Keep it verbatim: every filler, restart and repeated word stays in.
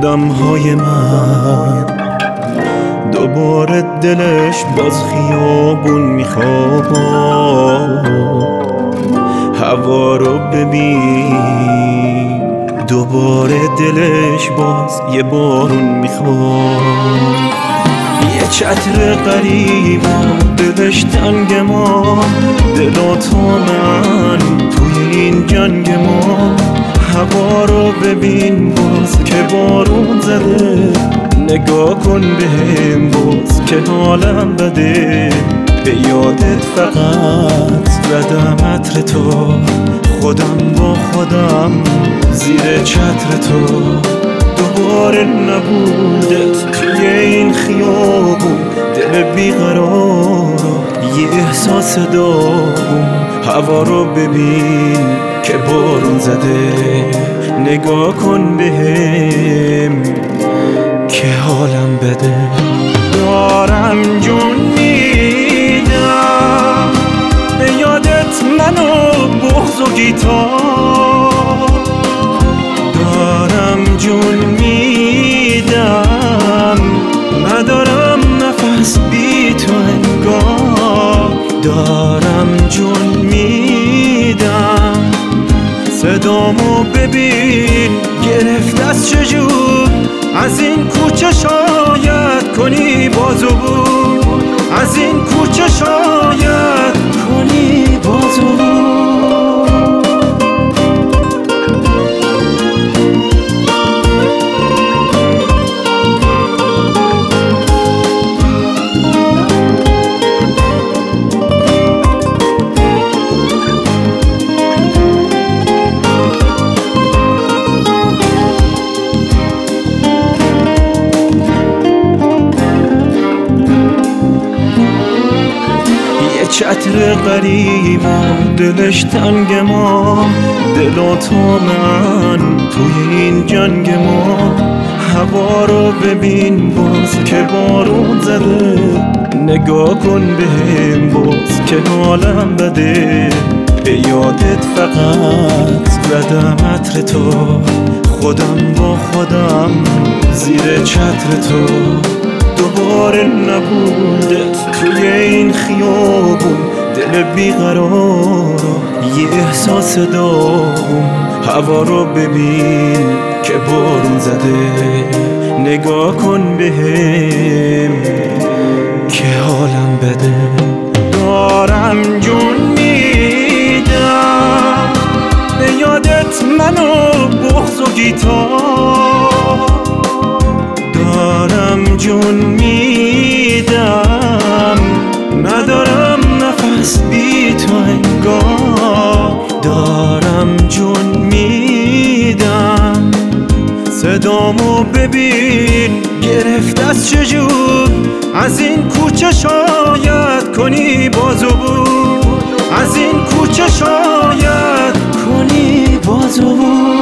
قدم‌های من دوباره دلش باز خیابون میخواد، هوا رو ببین دوباره دلش باز یه بارون میخواد. یه چتر غریب دلش تنگ ما، دل و تو من توی این جنگ ما. هوا رو ببین باز که بارون زده، نگاه کن بهم باز که حالم بده. به یادت فقط زدم عطر تو، خودم با خودم زیر چتر تو. دوباره نبودت توی این خیابون، دل بیقرار یه احساس داغون. هوا رو ببین که بارون زده، نگاه کن بهم که حالم بده. دارم جون میدم به یادت منو بغض و گیتار، دارم جون میدم ندارم نفس بی تو انگار. دارم جون میدم صدامو ببین گرفت از چجور، از این کوچه شاید کنی بازو بود، از این کوچه شاید کنی بازو بود. چتر غریب دلش تنگ ما، دل و تو من توی این جنگ ما. هوا رو ببین باز که بارون زده، نگاه کن بهم باز که حالم بده. به یادت فقط زدم عطر تو، خودم با خودم زیر چتر تو. دوباره نبودت توی این خیابون، دل بیقرار یه احساس داغون. هوا رو ببین که بارون زده، نگاه کن بهم که حالم بده. دارم جون میدم به یادت منو بغض و گیتار، دارم جون میدم ندارم نفس بی تو انگار. دارم جون میدم صدامو ببین گرفت از چجور، از این کوچه شاید کنی بازو بود، از این کوچه شاید کنی بازو بود.